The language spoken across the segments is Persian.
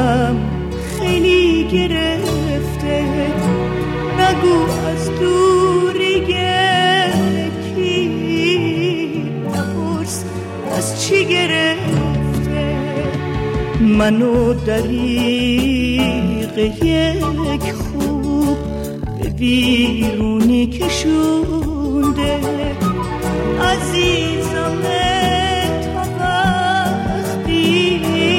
دلم خیلی گرفته، نگو از دوری کی، نپرس از چی گرفته. منو دریغ یک خوب به بیرونی کشونده، عزیزم تا وقتی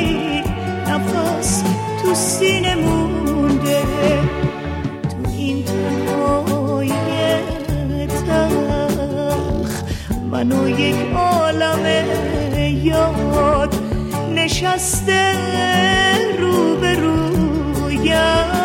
نفس تو سینه مونده، تو این تنهای تلخ منو یک عالم یاد نشسته رو به رویم،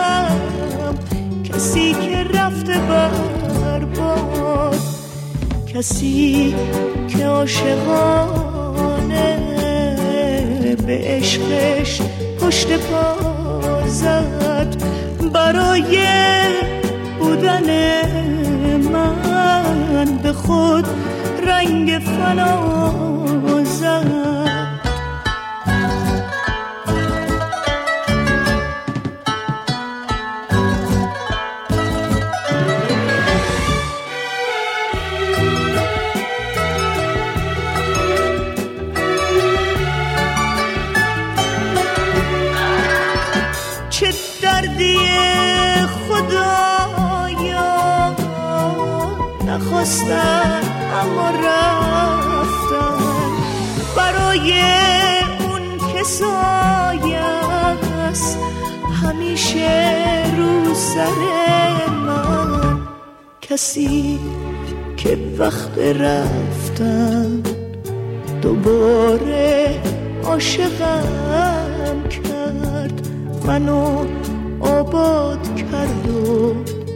کسی که رفته برباد، کسی که عاشقانه به عشقش پشت پا زد، برای بودن من به خود رنگ فنا زد. چه دردی خدایا، نخواستم اما رفتم، برای اون که سایه‌ست همیشه رو سر من، کسی که وقت رفتن دوباره عاشقم کرد، منو آباد کرد و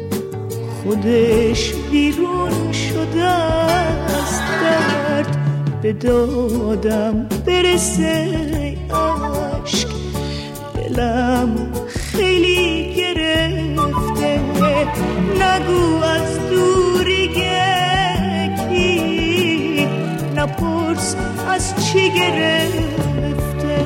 خودش بیرون شده از درد، به دادم برسه عشق، دلم خیلی گرفته، نگو از دوری کی، نپرس از چی گرفته.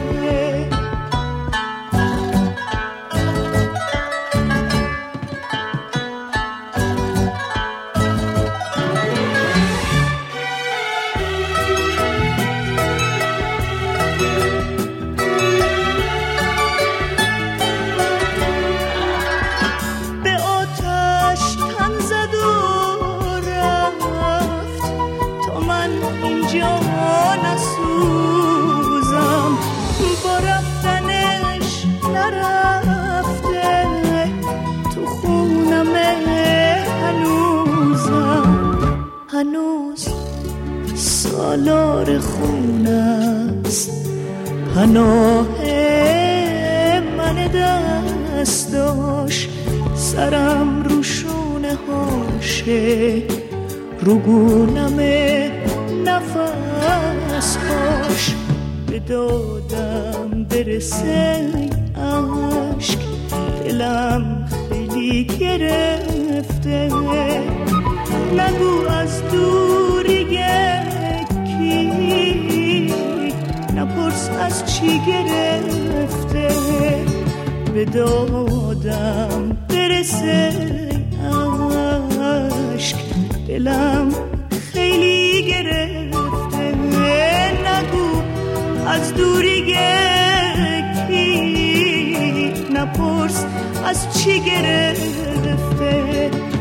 اینجا نسوزم، با رفتنش نرفته، تو خونم هنوزم، هنوز سالار خونست، پناه من دستاش، سرم رو شونه هاشه، رو گونم نفس هاش، به دادم برسه عشق، دلم خیلی گرفته، نگو از دوری کی، نپرس از چی گرفته، به دادم برسه عشق، دلم خیلی گرفته، نگو از دوری کی، نپرس از چی گرفته.